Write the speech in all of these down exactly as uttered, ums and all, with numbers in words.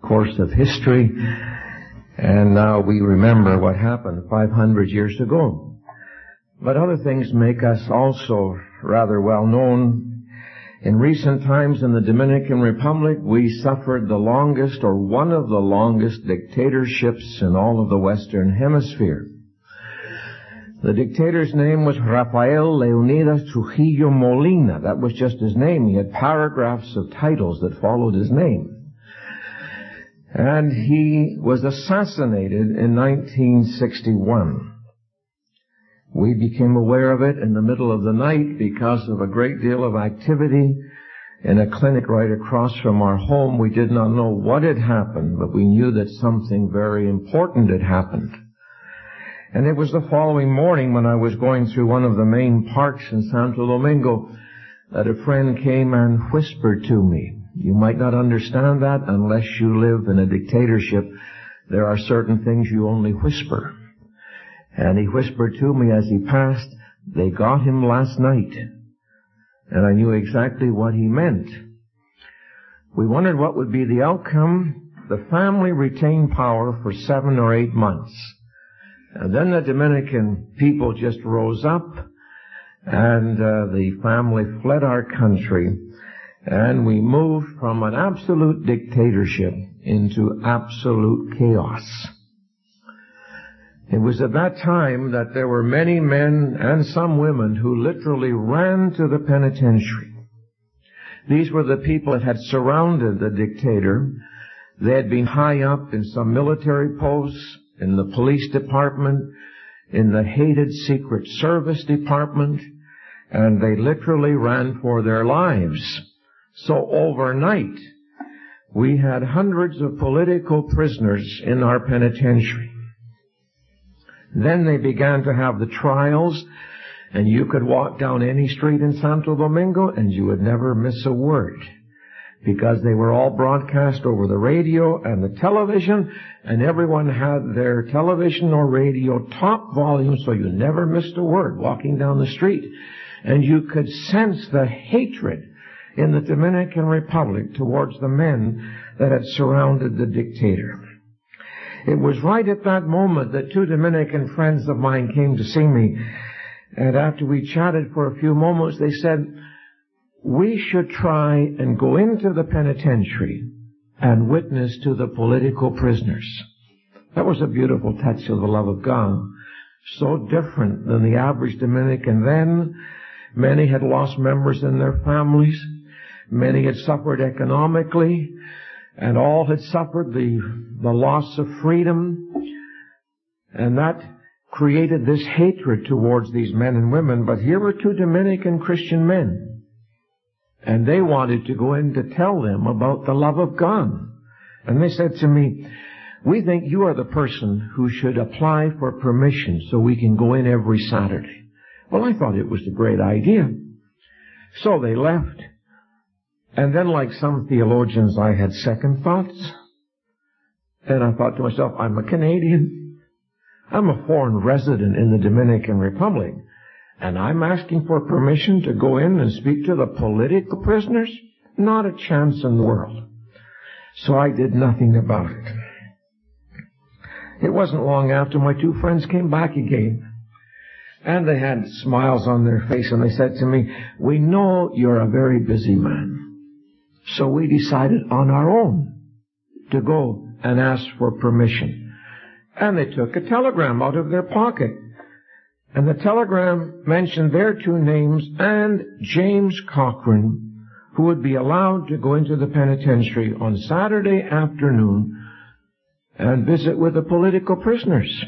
course of history, and now we remember what happened five hundred years ago. But other things make us also rather well known. In recent times in the Dominican Republic, we suffered the longest or one of the longest dictatorships in all of the Western Hemisphere. The dictator's name was Rafael Leonidas Trujillo Molina. That was just his name. He had paragraphs of titles that followed his name. And he was assassinated in nineteen sixty-one. We became aware of it in the middle of the night because of a great deal of activity in a clinic right across from our home. We did not know what had happened, but we knew that something very important had happened. And it was the following morning when I was going through one of the main parks in Santo Domingo that a friend came and whispered to me. You might not understand that unless you live in a dictatorship. There are certain things you only whisper. And he whispered to me as he passed, "They got him last night." And I knew exactly what he meant. We wondered what would be the outcome. The family retained power for seven or eight months. And then the Dominican people just rose up, and uh, the family fled our country, and we moved from an absolute dictatorship into absolute chaos. It was at that time that there were many men and some women who literally ran to the penitentiary. These were the people that had surrounded the dictator. They had been high up in some military posts, in the police department, in the hated Secret Service department, and they literally ran for their lives. So overnight, we had hundreds of political prisoners in our penitentiary. Then they began to have the trials, and you could walk down any street in Santo Domingo and you would never miss a word, because they were all broadcast over the radio and the television, and everyone had their television or radio top volume, so you never missed a word walking down the street. And you could sense the hatred in the Dominican Republic towards the men that had surrounded the dictator. It was right at that moment that two Dominican friends of mine came to see me, and after we chatted for a few moments, they said, "We should try and go into the penitentiary and witness to the political prisoners." That was a beautiful touch of the love of God. So different than the average Dominican then. Many had lost members in their families. Many had suffered economically. And all had suffered the, the loss of freedom. And that created this hatred towards these men and women. But here were two Dominican Christian men. And they wanted to go in to tell them about the love of God. And they said to me, "We think you are the person who should apply for permission so we can go in every Saturday." Well, I thought it was a great idea. So they left. And then, like some theologians, I had second thoughts. And I thought to myself, I'm a Canadian. I'm a foreign resident in the Dominican Republic. And I'm asking for permission to go in and speak to the political prisoners? Not a chance in the world. So I did nothing about it. It wasn't long after my two friends came back again. And they had smiles on their face, and they said to me, "We know you're a very busy man. So we decided on our own to go and ask for permission." And they took a telegram out of their pocket. And the telegram mentioned their two names and James Cochran, who would be allowed to go into the penitentiary on Saturday afternoon and visit with the political prisoners.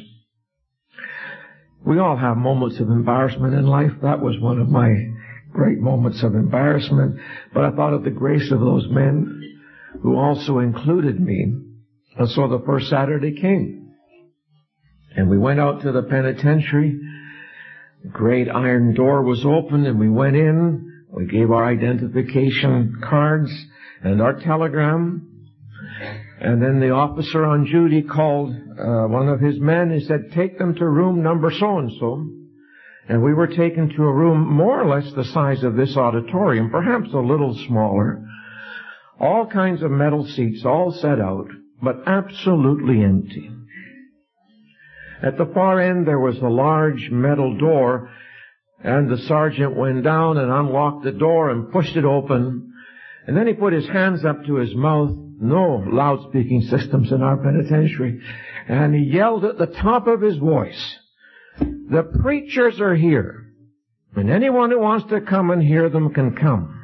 We all have moments of embarrassment in life. That was one of my great moments of embarrassment. But I thought of the grace of those men who also included me. And so the first Saturday came. And we went out to the penitentiary. The great iron door was open, and we went in. We gave our identification cards and our telegram. And then the officer on duty called uh, one of his men. He said, "Take them to room number so-and-so." And we were taken to a room more or less the size of this auditorium, perhaps a little smaller. All kinds of metal seats all set out, but absolutely empty. At the far end there was a large metal door, and the sergeant went down and unlocked the door and pushed it open, and then he put his hands up to his mouth. No loudspeaking systems in our penitentiary. And he yelled at the top of his voice, "The preachers are here, and anyone who wants to come and hear them can come."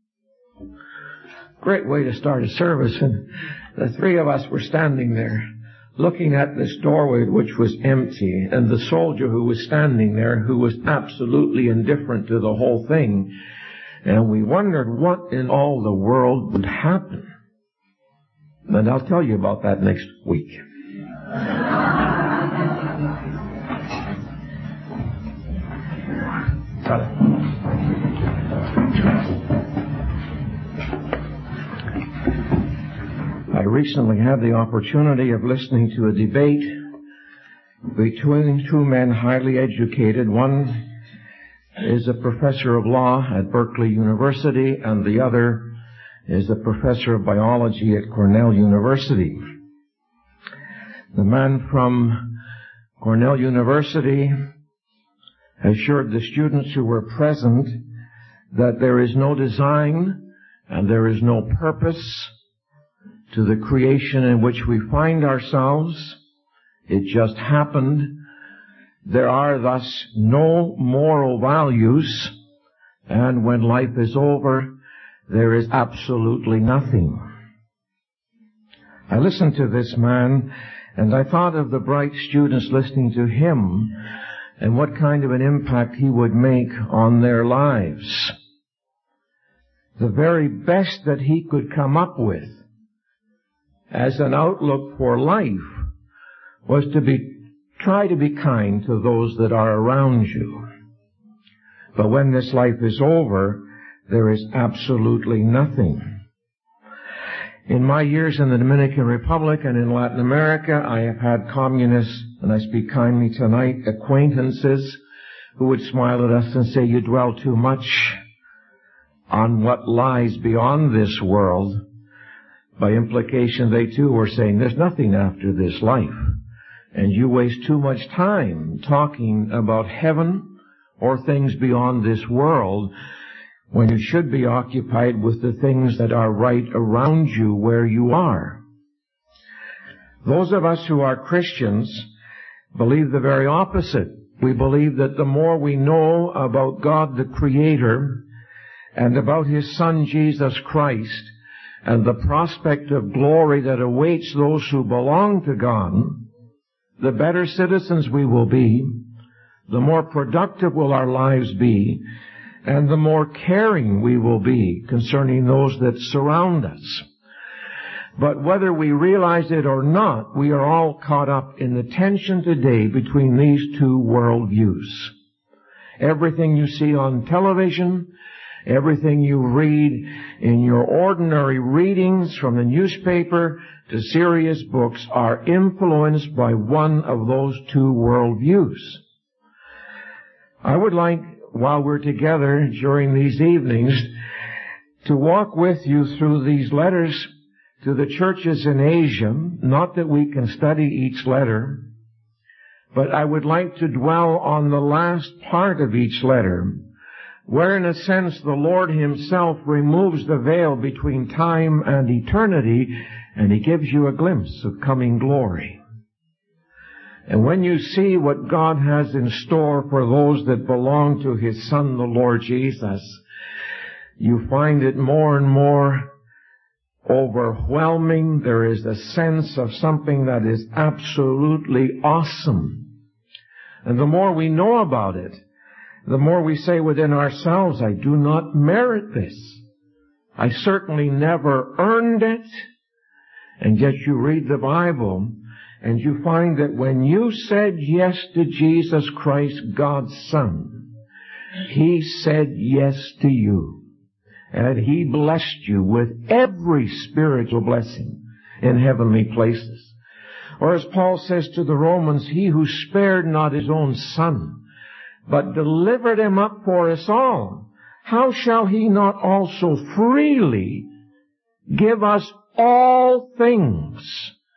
Great way to start a service. And the three of us were standing there, looking at this doorway which was empty, and the soldier who was standing there, who was absolutely indifferent to the whole thing. And we wondered what in all the world would happen. And I'll tell you about that next week. I recently had the opportunity of listening to a debate between two men highly educated. One is a professor of law at Berkeley University, and the other is a professor of biology at Cornell University. The man from Cornell University assured the students who were present that there is no design and there is no purpose to the creation in which we find ourselves. It just happened. There are thus no moral values, and when life is over, there is absolutely nothing. I listened to this man, and I thought of the bright students listening to him and what kind of an impact he would make on their lives. The very best that he could come up with as an outlook for life was to be try to be kind to those that are around you. But when this life is over, there is absolutely nothing. In my years in the Dominican Republic and in Latin America, I have had communists, and I speak kindly tonight, acquaintances who would smile at us and say, "You dwell too much on what lies beyond this world." By implication, they too were saying, "There's nothing after this life. And you waste too much time talking about heaven or things beyond this world when you should be occupied with the things that are right around you where you are." Those of us who are Christians believe the very opposite. We believe that the more we know about God the Creator and about His Son Jesus Christ and the prospect of glory that awaits those who belong to God, the better citizens we will be, the more productive will our lives be, and the more caring we will be concerning those that surround us. But whether we realize it or not, we are all caught up in the tension today between these two worldviews. Everything you see on television, everything you read in your ordinary readings from the newspaper to serious books are influenced by one of those two worldviews. I would like, while we're together during these evenings, to walk with you through these letters to the churches in Asia. Not that we can study each letter, but I would like to dwell on the last part of each letter, where in a sense the Lord Himself removes the veil between time and eternity, and He gives you a glimpse of coming glory. And when you see what God has in store for those that belong to His Son, the Lord Jesus, you find it more and more overwhelming. There is a sense of something that is absolutely awesome. And the more we know about it, the more we say within ourselves, "I do not merit this. I certainly never earned it." And yet you read the Bible, and you find that when you said yes to Jesus Christ, God's Son, He said yes to you. And He blessed you with every spiritual blessing in heavenly places. Or as Paul says to the Romans, "He who spared not His own Son, but delivered Him up for us all, how shall He not also freely give us all things?"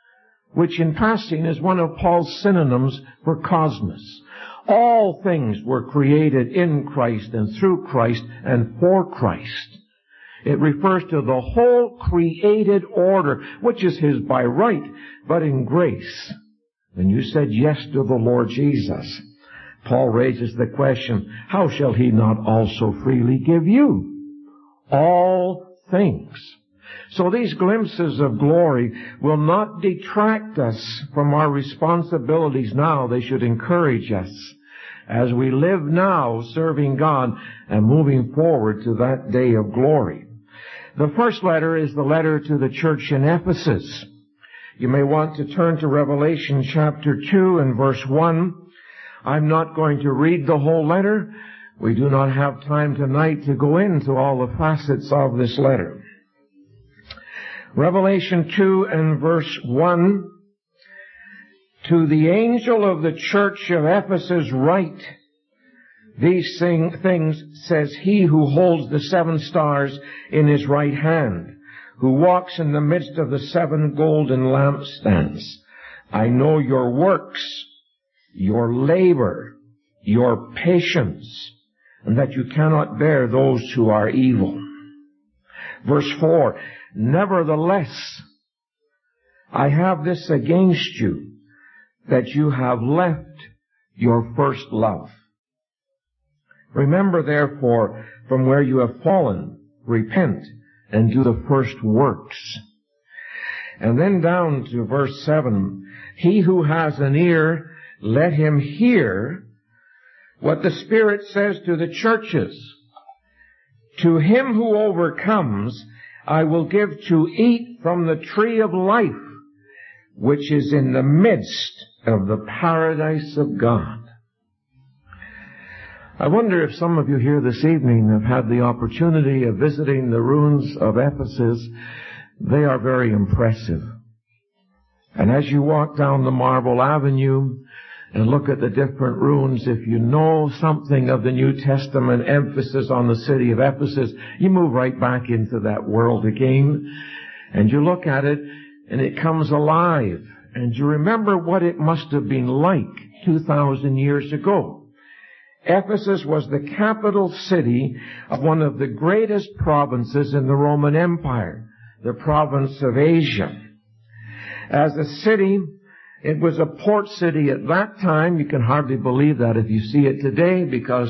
which in passing is one of Paul's synonyms for cosmos. All things were created in Christ and through Christ and for Christ. It refers to the whole created order, which is His by right, but in grace. When you said yes to the Lord Jesus, Paul raises the question, how shall He not also freely give you all things? So these glimpses of glory will not detract us from our responsibilities now. They should encourage us as we live now serving God and moving forward to that day of glory. The first letter is the letter to the church in Ephesus. You may want to turn to Revelation chapter two and verse one. I'm not going to read the whole letter. We do not have time tonight to go into all the facets of this letter. Revelation two and verse one. To the angel of the church of Ephesus write, these things says he who holds the seven stars in his right hand, who walks in the midst of the seven golden lampstands. I know your works, your labor, your patience, and that you cannot bear those who are evil. Verse four, nevertheless, I have this against you, that you have left your first love. Remember therefore from where you have fallen, repent, and do the first works. And then down to verse seven, he who has an ear, let him hear what the Spirit says to the churches. To him who overcomes, I will give to eat from the tree of life, which is in the midst of the paradise of God. I wonder if some of you here this evening have had the opportunity of visiting the ruins of Ephesus. They are very impressive. And as you walk down the Marble Avenue and look at the different ruins, if you know something of the New Testament emphasis on the city of Ephesus, you move right back into that world again, and you look at it, and it comes alive, and you remember what it must have been like two thousand years ago. Ephesus was the capital city of one of the greatest provinces in the Roman Empire, the province of Asia. As a city, it was a port city at that time. You can hardly believe that if you see it today, because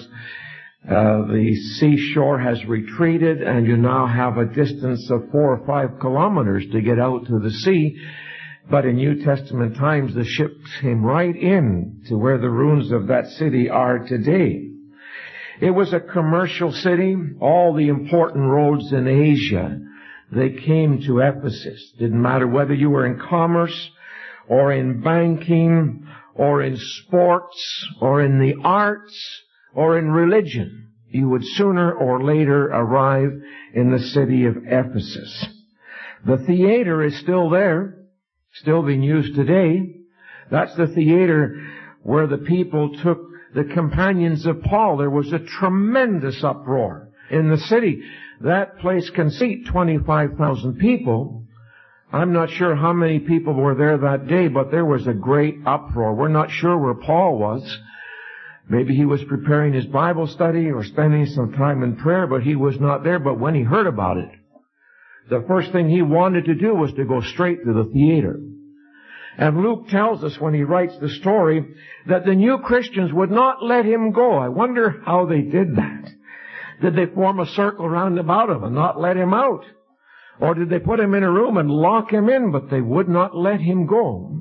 uh, the seashore has retreated and you now have a distance of four or five kilometers to get out to the sea. But in New Testament times, the ships came right in to where the ruins of that city are today. It was a commercial city. All the important roads in Asia, they came to Ephesus. Didn't matter whether you were in commerce or in banking or in sports or in the arts or in religion. You would sooner or later arrive in the city of Ephesus. The theater is still there. Still being used today. That's the theater where the people took the companions of Paul. There was a tremendous uproar in the city. That place can seat twenty-five thousand people. I'm not sure how many people were there that day, but there was a great uproar. We're not sure where Paul was. Maybe he was preparing his Bible study or spending some time in prayer, but he was not there. But when he heard about it, the first thing he wanted to do was to go straight to the theater. And Luke tells us when he writes the story that the new Christians would not let him go. I wonder how they did that. Did they form a circle round about him and not let him out? Or did they put him in a room and lock him in, but they would not let him go?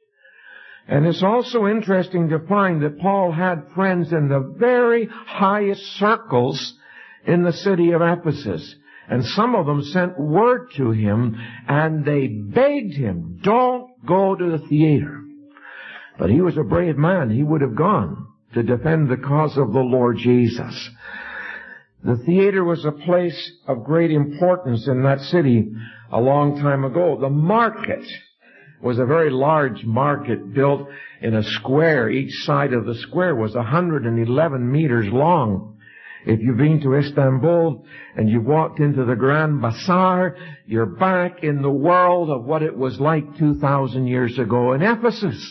And it's also interesting to find that Paul had friends in the very highest circles in the city of Ephesus. And some of them sent word to him, and they begged him, don't go to the theater. But he was a brave man. He would have gone to defend the cause of the Lord Jesus. The theater was a place of great importance in that city a long time ago. The market was a very large market built in a square. Each side of the square was one hundred eleven meters long. If you've been to Istanbul and you've walked into the Grand Bazaar, you're back in the world of what it was like two thousand years ago in Ephesus.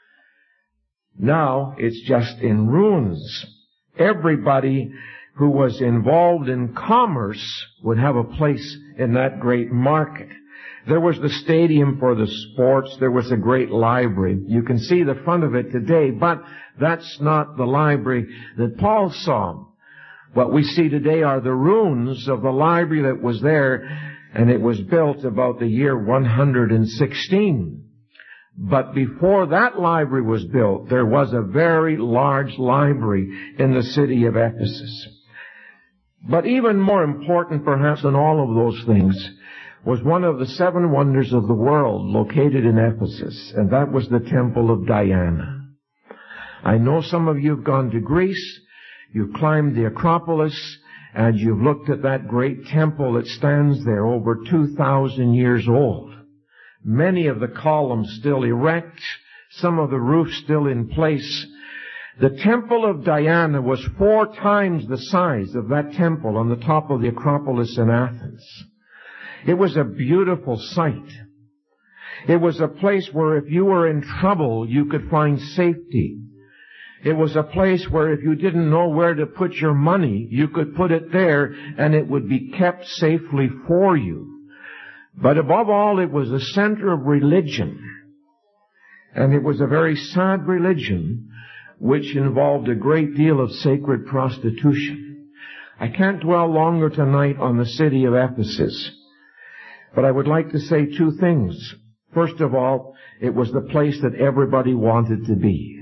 Now it's just in ruins. Everybody who was involved in commerce would have a place in that great market. There was the stadium for the sports. There was a great library. You can see the front of it today, but that's not the library that Paul saw. What we see today are the ruins of the library that was there, and it was built about the year one hundred sixteen. But before that library was built, there was a very large library in the city of Ephesus. But even more important, perhaps, than all of those things was one of the seven wonders of the world located in Ephesus, and that was the Temple of Diana. I know some of you have gone to Greece, you've climbed the Acropolis, and you've looked at that great temple that stands there over two thousand years old. Many of the columns still erect, some of the roofs still in place. The Temple of Diana was four times the size of that temple on the top of the Acropolis in Athens. It was a beautiful sight. It was a place where if you were in trouble, you could find safety. It was a place where if you didn't know where to put your money, you could put it there and it would be kept safely for you. But above all, it was a center of religion. And it was a very sad religion which involved a great deal of sacred prostitution. I can't dwell longer tonight on the city of Ephesus, but I would like to say two things. First of all, it was the place that everybody wanted to be.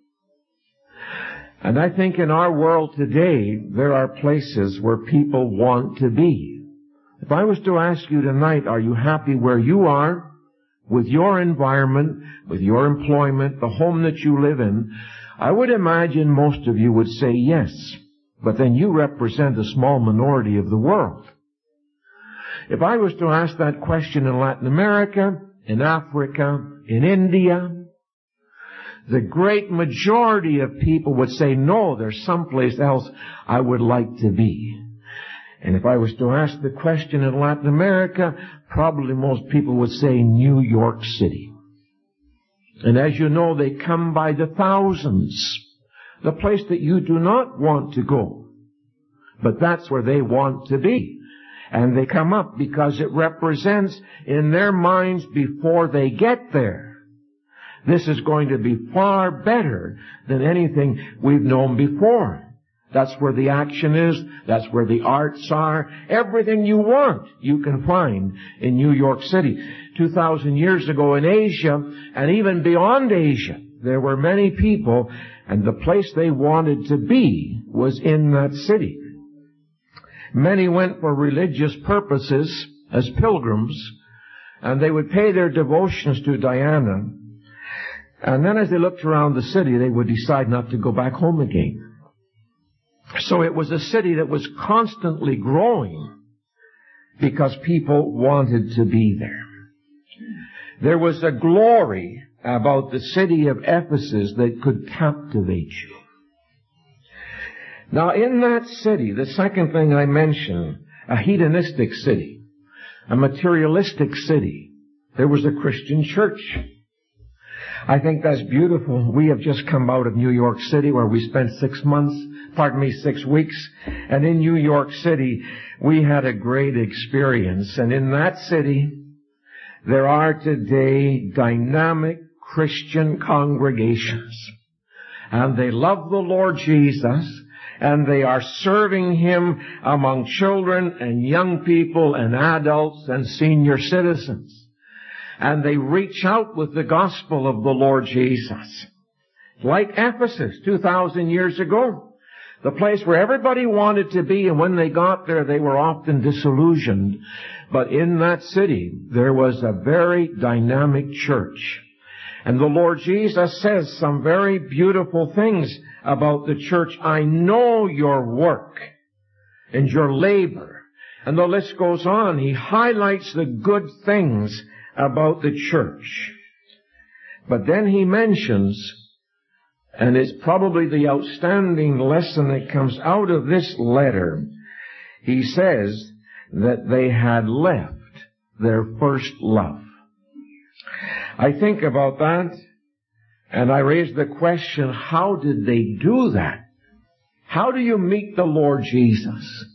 And I think in our world today, there are places where people want to be. If I was to ask you tonight, are you happy where you are, with your environment, with your employment, the home that you live in, I would imagine most of you would say yes. But then you represent a small minority of the world. If I was to ask that question in Latin America, in Africa, in India, the great majority of people would say, no, there's someplace else I would like to be. And if I was to ask the question in Latin America, probably most people would say New York City. And as you know, they come by the thousands. The place that you do not want to go. But that's where they want to be. And they come up because it represents in their minds before they get there, this is going to be far better than anything we've known before. That's where the action is. That's where the arts are. Everything you want, you can find in New York City. Two thousand years ago in Asia, and even beyond Asia, there were many people, and the place they wanted to be was in that city. Many went for religious purposes as pilgrims, and they would pay their devotions to Diana. And then as they looked around the city, they would decide not to go back home again. So it was a city that was constantly growing because people wanted to be there. There was a glory about the city of Ephesus that could captivate you. Now in that city, the second thing I mentioned, a hedonistic city, a materialistic city, there was a Christian church. I think that's beautiful. We have just come out of New York City where we spent six months, pardon me, six weeks. And in New York City, we had a great experience. And in that city, there are today dynamic Christian congregations. And they love the Lord Jesus. And they are serving Him among children and young people and adults and senior citizens. And they reach out with the gospel of the Lord Jesus. Like Ephesus two thousand years ago. The place where everybody wanted to be, and when they got there, they were often disillusioned. But in that city, there was a very dynamic church. And the Lord Jesus says some very beautiful things about the church. I know your work and your labor. And the list goes on. He highlights the good things about the church. But then he mentions and it's probably the outstanding lesson that comes out of this letter. He says that they had left their first love. I think about that, and I raise the question, how did they do that? How do you meet the Lord Jesus?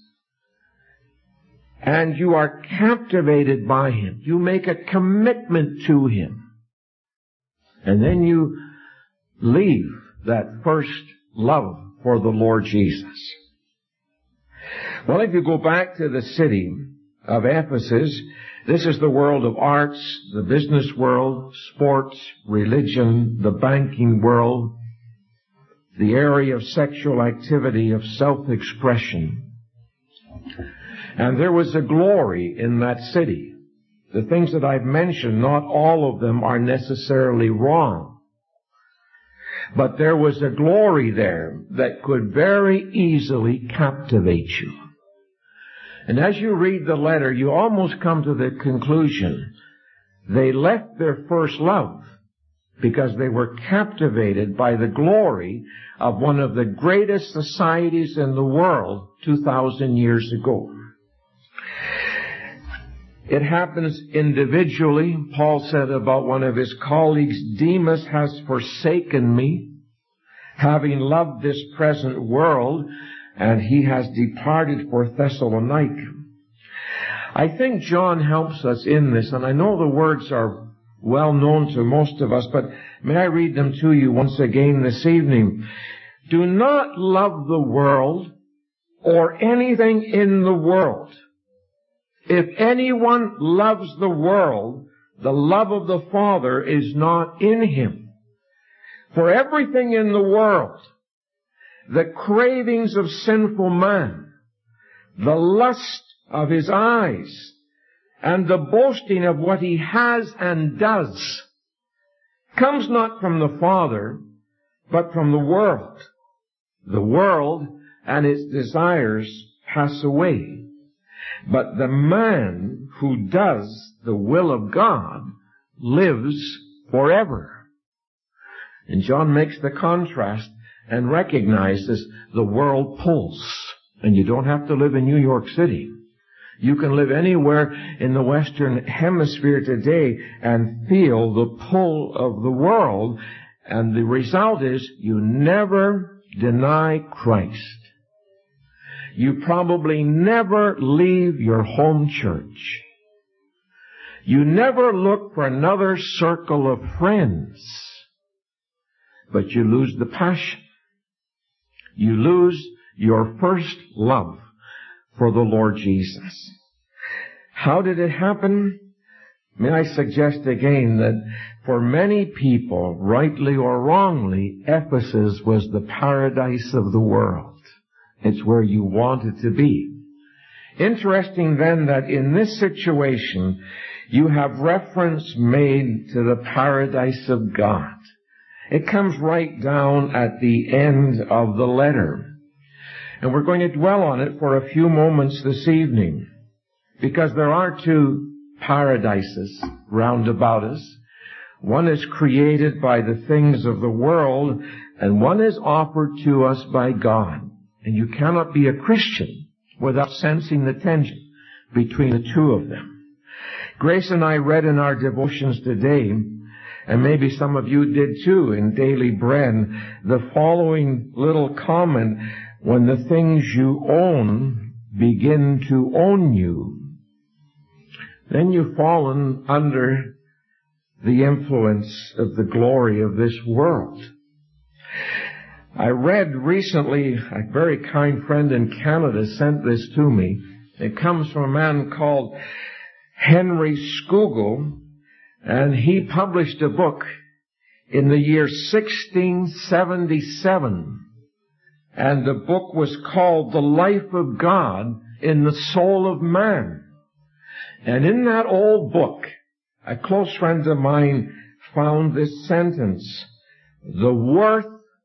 And you are captivated by Him. You make a commitment to Him. And then you leave that first love for the Lord Jesus. Well, if you go back to the city of Ephesus, this is the world of arts, the business world, sports, religion, the banking world, the area of sexual activity, of self-expression. And there was a glory in that city. The things that I've mentioned, not all of them are necessarily wrong. But there was a glory there that could very easily captivate you. And as you read the letter, you almost come to the conclusion, they left their first love because they were captivated by the glory of one of the greatest societies in the world two thousand years ago. It happens individually. Paul said about one of his colleagues, Demas has forsaken me, having loved this present world, and he has departed for Thessalonica. I think John helps us in this, and I know the words are well known to most of us, but may I read them to you once again this evening. Do not love the world or anything in the world. If anyone loves the world, the love of the Father is not in him. For everything in the world, the cravings of sinful man, the lust of his eyes, and the boasting of what he has and does, comes not from the Father, but from the world. The world and its desires pass away, but the man who does the will of God lives forever. And John makes the contrast and recognizes the world pulls. And you don't have to live in New York City. You can live anywhere in the Western Hemisphere today and feel the pull of the world. And the result is you never deny Christ. You probably never leave your home church. You never look for another circle of friends. But you lose the passion. You lose your first love for the Lord Jesus. How did it happen? May I suggest again that for many people, rightly or wrongly, Ephesus was the paradise of the world. It's where you wanted to be. Interesting then that in this situation, you have reference made to the paradise of God. It comes right down at the end of the letter. And we're going to dwell on it for a few moments this evening, because there are two paradises round about us. One is created by the things of the world, and one is offered to us by God. And you cannot be a Christian without sensing the tension between the two of them. Grace and I read in our devotions today, and maybe some of you did too in Daily Bread, the following little comment: when the things you own begin to own you, then you've fallen under the influence of the glory of this world. I read recently, a very kind friend in Canada sent this to me. It comes from a man called Henry Scougal, and he published a book in the year sixteen seventy-seven. And the book was called The Life of God in the Soul of Man. And in that old book, a close friend of mine found this sentence: the worth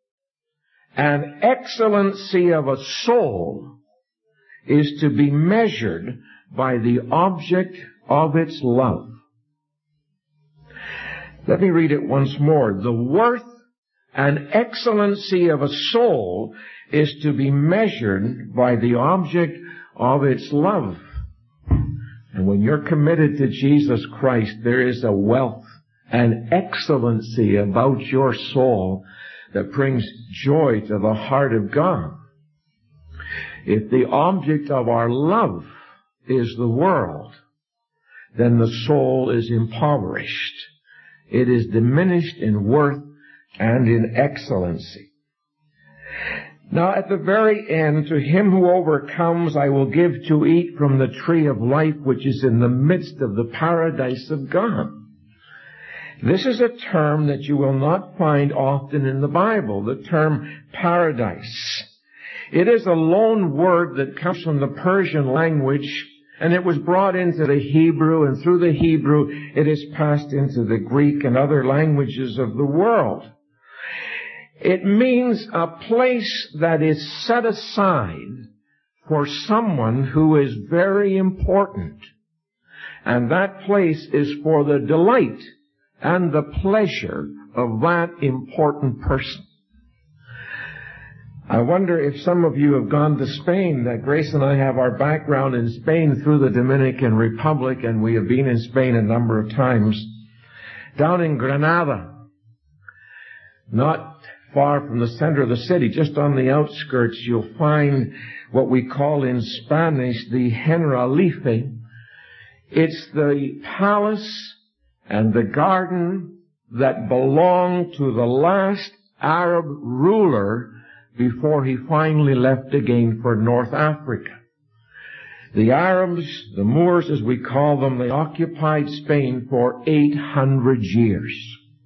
and excellency of a soul is to be measured by the object of its love. Let me read it once more. The worth An excellency of a soul is to be measured by the object of its love. And when you're committed to Jesus Christ, there is a wealth and excellency about your soul that brings joy to the heart of God. If the object of our love is the world, then the soul is impoverished. It is diminished in worth and in excellency. Now at the very end, to him who overcomes, I will give to eat from the tree of life which is in the midst of the paradise of God. This is a term that you will not find often in the Bible, the term paradise. It is a loan word that comes from the Persian language, and it was brought into the Hebrew, and through the Hebrew it is passed into the Greek and other languages of the world. It means a place that is set aside for someone who is very important. And that place is for the delight and the pleasure of that important person. I wonder if some of you have gone to Spain. That Grace and I have our background in Spain through the Dominican Republic, and we have been in Spain a number of times. Down in Granada, not far from the center of the city, just on the outskirts, you'll find what we call in Spanish the Generalife. It's the palace and the garden that belonged to the last Arab ruler before he finally left again for North Africa. The Arabs, the Moors as we call them, they occupied Spain for eight hundred years.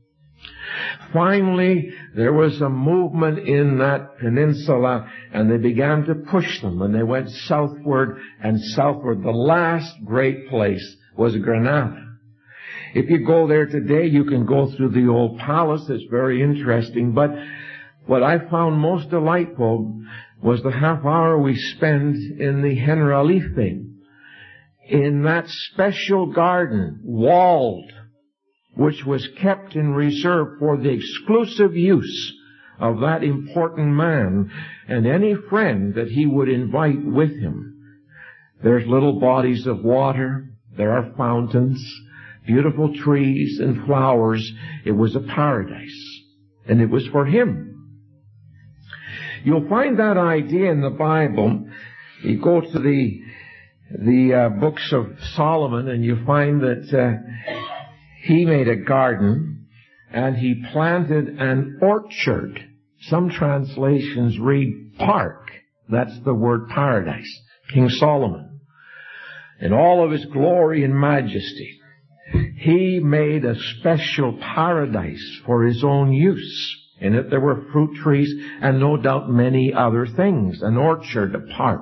Finally, there was a movement in that peninsula, and they began to push them, and they went southward and southward. The last great place was Granada. If you go there today, you can go through the old palace. It's very interesting. But what I found most delightful was the half hour we spent in the Generalife, in that special garden, walled, which was kept in reserve for the exclusive use of that important man and any friend that he would invite with him. There's little bodies of water, there are fountains, beautiful trees and flowers. It was a paradise, and it was for him. You'll find that idea in the Bible. You go to the the uh, books of Solomon, and you find that uh, he made a garden, and he planted an orchard. Some translations read park. That's the word paradise. King Solomon, in all of his glory and majesty, he made a special paradise for his own use. In it there were fruit trees and no doubt many other things. An orchard, a park.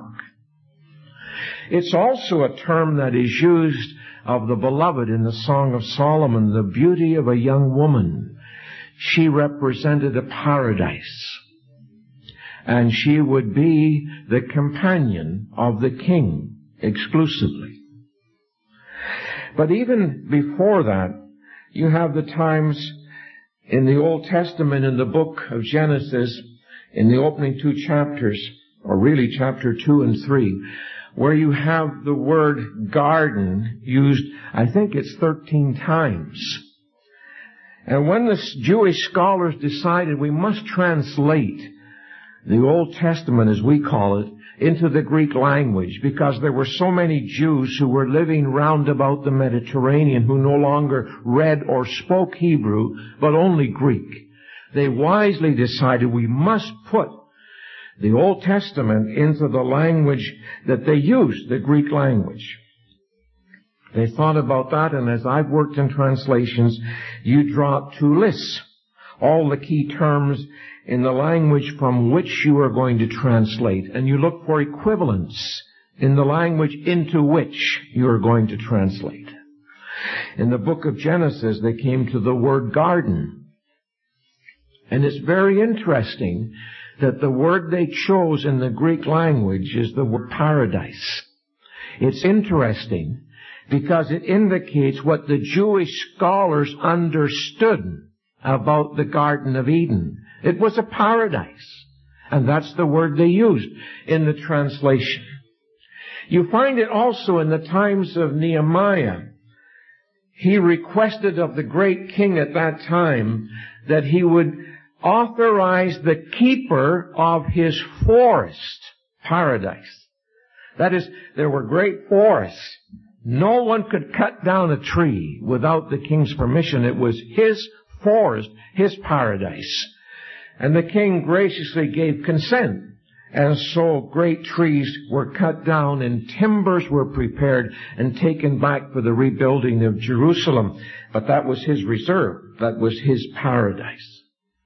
It's also a term that is used of the beloved in the Song of Solomon, the beauty of a young woman. She represented a paradise, and she would be the companion of the king exclusively. But even before that, you have the times in the Old Testament, in the book of Genesis, in the opening two chapters, or really chapter two and three, where you have the word garden used, I think it's thirteen times. And when the Jewish scholars decided we must translate the Old Testament, as we call it, into the Greek language, because there were so many Jews who were living round about the Mediterranean who no longer read or spoke Hebrew, but only Greek, they wisely decided we must put the Old Testament into the language that they used, the Greek language. They thought about that, and as I've worked in translations, you draw up two lists, all the key terms in the language from which you are going to translate, and you look for equivalents in the language into which you are going to translate. In the book of Genesis, they came to the word garden. And it's very interesting that the word they chose in the Greek language is the word paradise. It's interesting because it indicates what the Jewish scholars understood about the Garden of Eden. It was a paradise. And that's the word they used in the translation. You find it also in the times of Nehemiah. He requested of the great king at that time that he would authorize the keeper of his forest, paradise. That is, there were great forests. No one could cut down a tree without the king's permission. It was his forest, his paradise. And the king graciously gave consent. And so great trees were cut down and timbers were prepared and taken back for the rebuilding of Jerusalem. But that was his reserve. That was his paradise.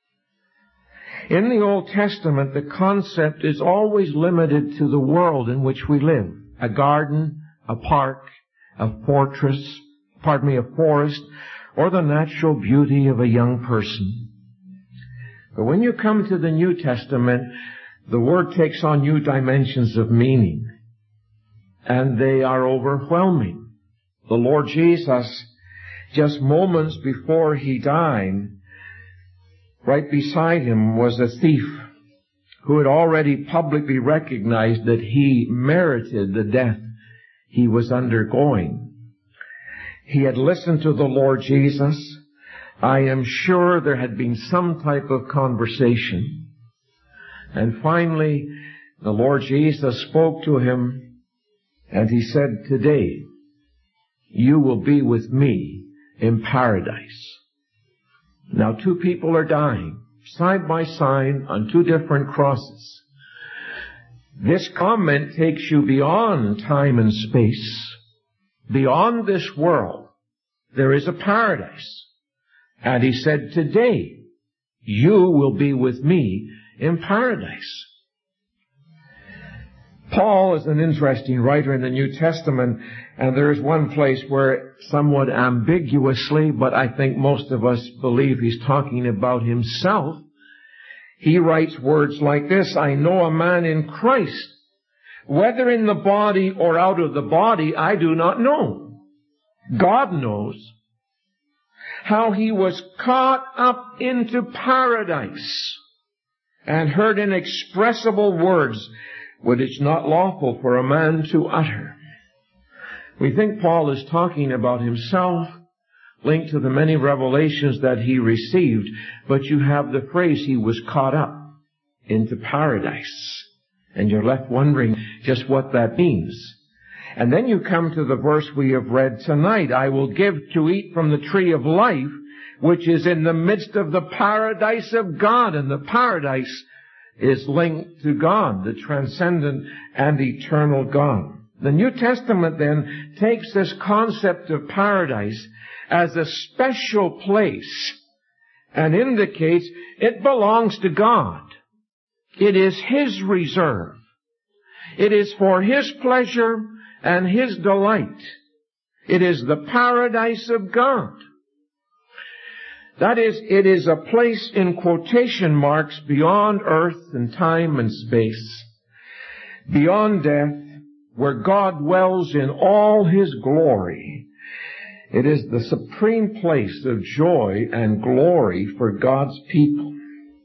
In the Old Testament, the concept is always limited to the world in which we live. A garden, a park, a fortress, pardon me, a forest, or the natural beauty of a young person. But when you come to the New Testament, the word takes on new dimensions of meaning, and they are overwhelming. The Lord Jesus, just moments before he died, right beside him was a thief who had already publicly recognized that he merited the death he was undergoing. He had listened to the Lord Jesus. I am sure there had been some type of conversation. And finally, the Lord Jesus spoke to him, and he said, today, you will be with me in paradise. Now, two people are dying, side by side, on two different crosses. This comment takes you beyond time and space. Beyond this world, there is a paradise. And he said, today, you will be with me in paradise. Paul is an interesting writer in the New Testament, and there is one place where somewhat ambiguously, but I think most of us believe he's talking about himself. He writes words like this, I know a man in Christ, whether in the body or out of the body, I do not know. God knows how he was caught up into paradise and heard inexpressible words which it's not lawful for a man to utter. We think Paul is talking about himself, linked to the many revelations that he received, but you have the phrase, he was caught up into paradise. And you're left wondering just what that means. And then you come to the verse we have read tonight, I will give to eat from the tree of life, which is in the midst of the paradise of God. And the paradise is linked to God, the transcendent and eternal God. The New Testament then takes this concept of paradise as a special place and indicates it belongs to God. It is His reserve. It is for His pleasure and His delight. It is the paradise of God. That is, it is a place in quotation marks beyond earth and time and space, beyond death, where God dwells in all His glory. It is the supreme place of joy and glory for God's people.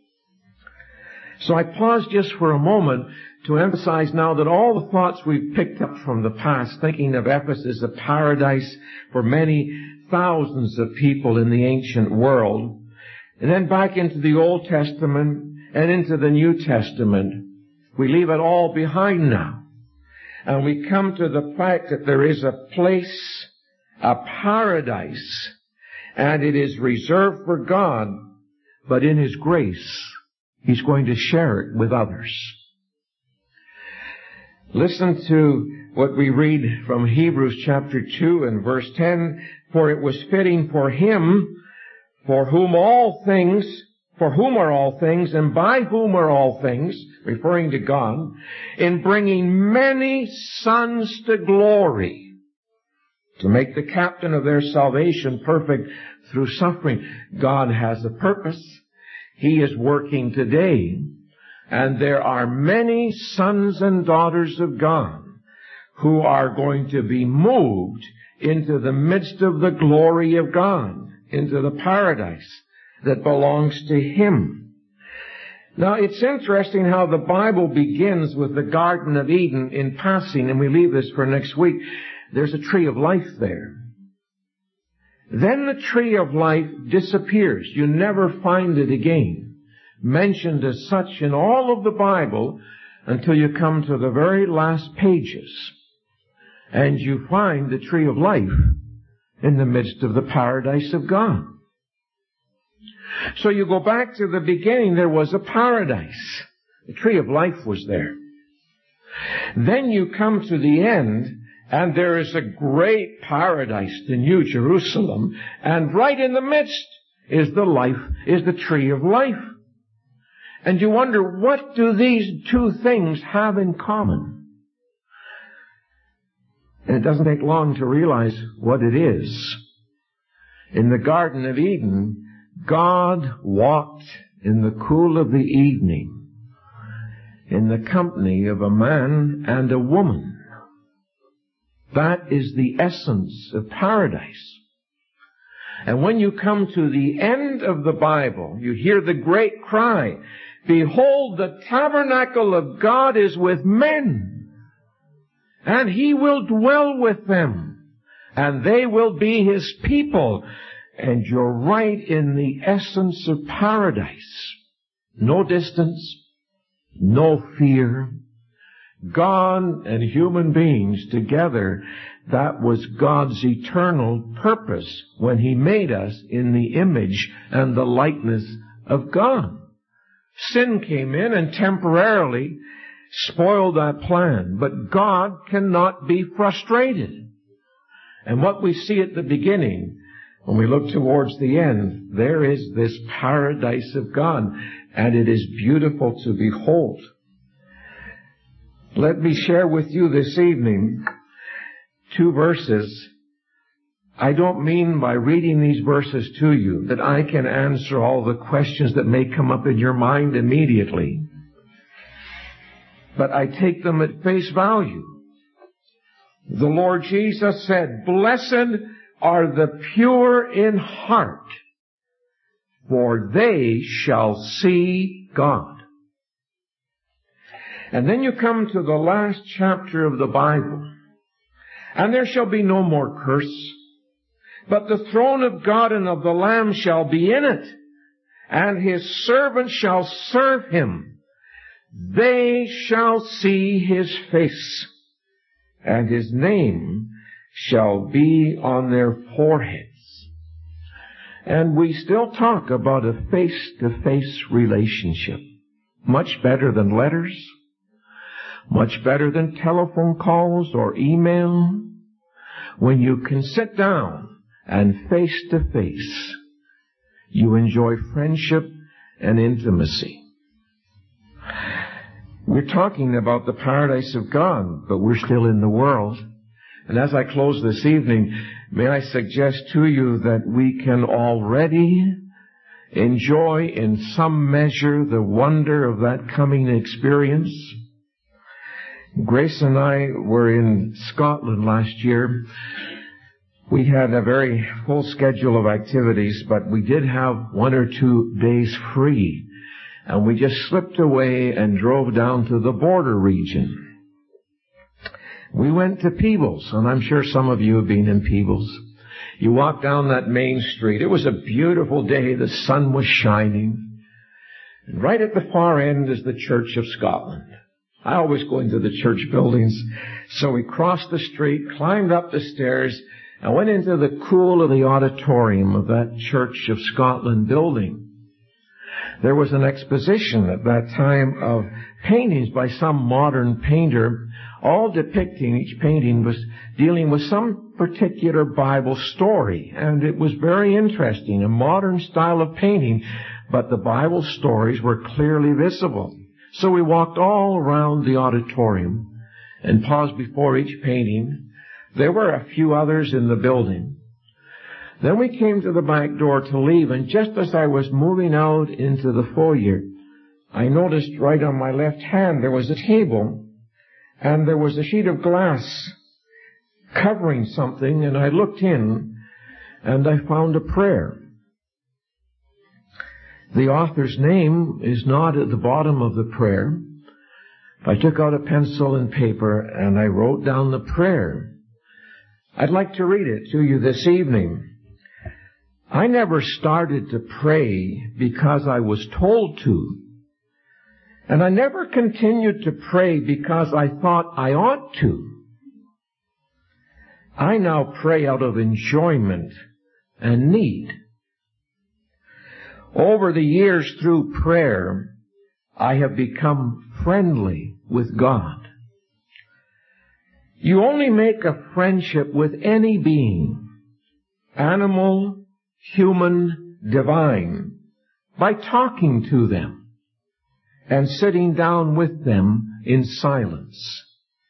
So I pause just for a moment to emphasize now that all the thoughts we've picked up from the past, thinking of Ephesus, a paradise for many thousands of people in the ancient world, and then back into the Old Testament and into the New Testament, we leave it all behind now. And we come to the fact that there is a place, a paradise, and it is reserved for God, but in His grace, He's going to share it with others. Listen to what we read from Hebrews chapter two and verse ten. For it was fitting for Him, for whom all things, for whom are all things, and by whom are all things, referring to God, in bringing many sons to glory, to make the captain of their salvation perfect through suffering. God has a purpose. He is working today. And there are many sons and daughters of God who are going to be moved into the midst of the glory of God, into the paradise that belongs to Him. Now, it's interesting how the Bible begins with the Garden of Eden in passing, and we leave this for next week. There's a tree of life there. Then the tree of life disappears. You never find it again, mentioned as such in all of the Bible, until you come to the very last pages. And you find the tree of life in the midst of the paradise of God. So you go back to the beginning, there was a paradise. The tree of life was there. Then you come to the end, and there is a great paradise, the New Jerusalem, and right in the midst is the life, is the tree of life. And you wonder, what do these two things have in common? And it doesn't take long to realize what it is. In the Garden of Eden, God walked in the cool of the evening in the company of a man and a woman. That is the essence of paradise. And when you come to the end of the Bible, you hear the great cry, "Behold, the tabernacle of God is with men, and He will dwell with them, and they will be His people." And you're right in the essence of paradise. No distance, no fear. God and human beings together, that was God's eternal purpose when He made us in the image and the likeness of God. Sin came in and temporarily spoiled that plan, but God cannot be frustrated. And what we see at the beginning, when we look towards the end, there is this paradise of God, and it is beautiful to behold. Let me share with you this evening two verses. I don't mean by reading these verses to you that I can answer all the questions that may come up in your mind immediately. But I take them at face value. The Lord Jesus said, "Blessed are the pure in heart, for they shall see God." And then you come to the last chapter of the Bible, "And there shall be no more curse, but the throne of God and of the Lamb shall be in it, and His servants shall serve Him. They shall see His face, and His name shall be on their foreheads." And we still talk about a face-to-face relationship. Much better than letters, much better than telephone calls or email. When you can sit down and face-to-face, you enjoy friendship and intimacy. We're talking about the paradise of God, but we're still in the world. And as I close this evening, may I suggest to you that we can already enjoy in some measure the wonder of that coming experience. Grace and I were in Scotland last year. We had a very full schedule of activities, but we did have one or two days free. And we just slipped away and drove down to the border region. We went to Peebles, and I'm sure some of you have been in Peebles. You walk down that main street. It was a beautiful day. The sun was shining. And right at the far end is the Church of Scotland. I always go into the church buildings. So we crossed the street, climbed up the stairs, and went into the cool of the auditorium of that Church of Scotland building. There was an exposition at that time of paintings by some modern painter, all depicting, each painting was dealing with some particular Bible story. And it was very interesting, a modern style of painting, but the Bible stories were clearly visible. So we walked all around the auditorium and paused before each painting. There were a few others in the building. Then we came to the back door to leave, and just as I was moving out into the foyer, I noticed right on my left hand there was a table, and there was a sheet of glass covering something, and I looked in, and I found a prayer. The author's name is not at the bottom of the prayer. I took out a pencil and paper and I wrote down the prayer. I'd like to read it to you this evening. I never started to pray because I was told to. And I never continued to pray because I thought I ought to. I now pray out of enjoyment and need. Over the years through prayer, I have become friendly with God. You only make a friendship with any being, animal, human, divine, by talking to them and sitting down with them in silence.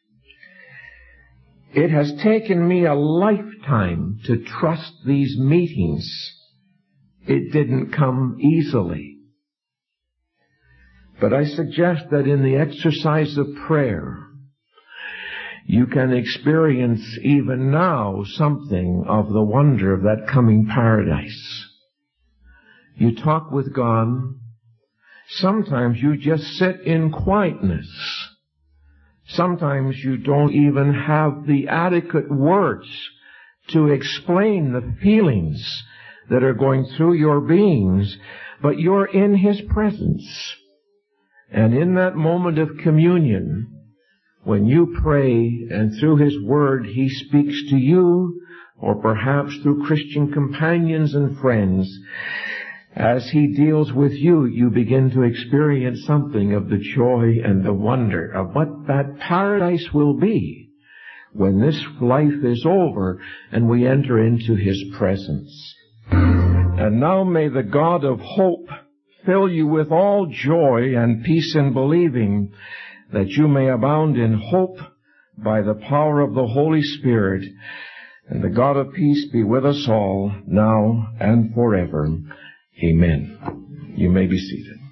It has taken me a lifetime to trust these meetings. It didn't come easily. But I suggest that in the exercise of prayer, you can experience even now something of the wonder of that coming paradise. You talk with God. Sometimes you just sit in quietness. Sometimes you don't even have the adequate words to explain the feelings that are going through your beings, but you're in His presence. And in that moment of communion, when you pray and through His Word He speaks to you, or perhaps through Christian companions and friends, as He deals with you, you begin to experience something of the joy and the wonder of what that paradise will be when this life is over and we enter into His presence. And now may the God of hope fill you with all joy and peace in believing, that you may abound in hope by the power of the Holy Spirit. And the God of peace be with us all, now and forever. Amen. You may be seated.